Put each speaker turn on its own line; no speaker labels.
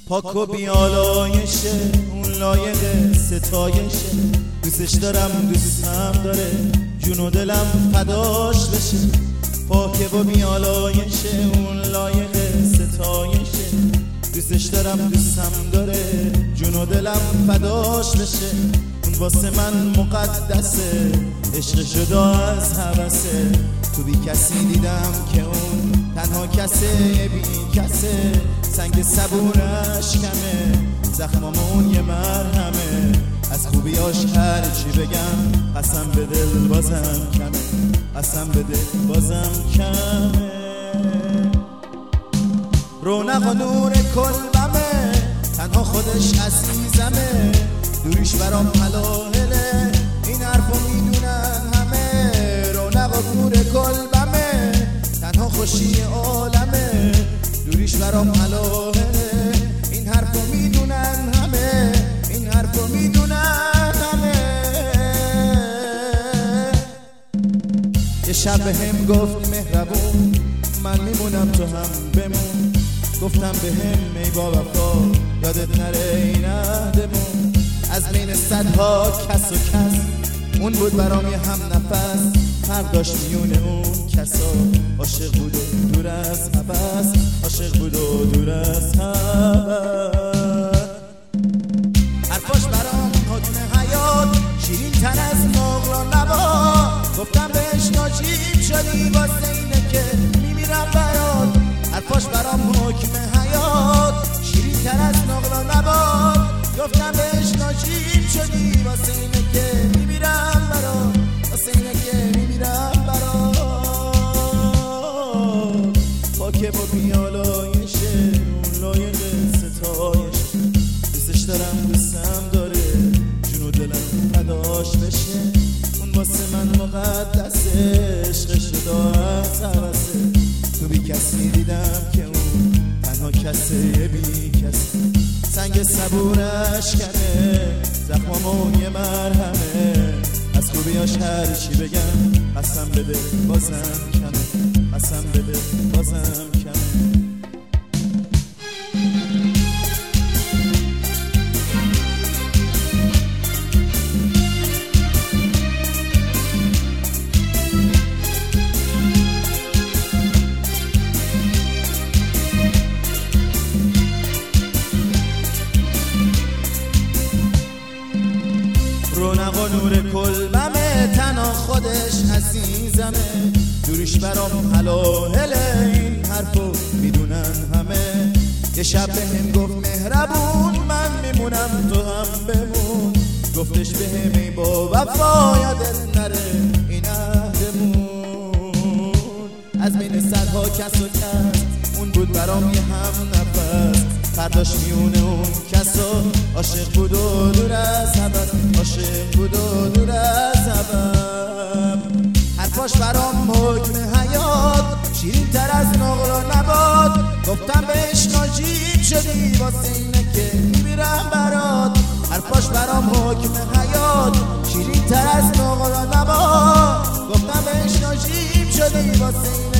پاک و بیالایشه، اون لایق ستایشه. دوستش دارم دوستم داره، جون و دلم فداش بشه. پاک و بیالایشه، اون لایق ستایشه. دوستش دارم دوستم داره، جون و دلم فداش بشه. اون واسه من مقدسه، عشق شده از هوسه. تو بی کسی دیدم که اون تنها کسه، بی کسه. سنگ صبورش کمه، زخمامون یه مرهمه. از خوبیاش هر چی بگم قسم به دل بازم کمه، قسم به دل بازم کمه. رونق و نور کلبمه، تنها خودش عزیزمه. دوریش برام حلاله، این حرفو میدونن همه. رونق و نور کلبمه، تنها خوشی عالمه. دوریش برام حلاله، این حرفو میدونن همه. این حرفو میدونن همه. یه شب بهم گفت مهربون، من میمونم تو هم بمون. گفتم بهم ای با وفا، یادت نره این عهدمون. از بین صدها کس و کس، اون بود برام یه هم نفس. فرق داشت میون اون کسا، عاشق بود و دور از هوس. عاشق بود و دور از هوس. حرفاش برام حکم حیات، شیرین تر از نقل و نبات. گفتم بهش ناجیب شدی، واسه اینه که میمیرم برات. حرفاش برام حکم حیات، شیرین تر از نقل و نبات. گفتم بهش ناجیب شدی، واسه اینه که میمیرم برات. واسه اینه که میمیرم برات. پاکه با بیالایشه، اون لایق ستایشه. دوستش دارم دوستم داره، جون و دلم فداش بشه. اون واسه من مقدسه، عشق شده از هوسه. تو بی کسی دیدم که اون تنها کسه، بی کسه. سنگ صبورش کنه، زخمامون یه مرهمه. از خوبیاش هر چی بگم قسم بده بازم کمه، قسم بده بازم کمه. رونق و نور کلبمه، تنها خودش عزیزمه. دوریش برام حلاله، این حرفو میدونن همه. یه شب بهم گفت مهربون، من میمونم تو هم بمون. گفتش بهم ای با وفا، یادت نره این عهدمون. از بین صدها کس و کس، اون بود برام یه هم نفس. فرداش میونه اون کسا، عاشق بود و دور از هوس. عاشق بود و دور از هوس. حرفاش برام حکم حیات، شیرین تر از نقل و نبات. گفتم بهش ناجیب شدی، واسه اینه که میمیرم برات. حرفاش برام حکم حیات، شیرین تر از نقل و نبات. گفتم بهش ناجیب شدی، واسه اینه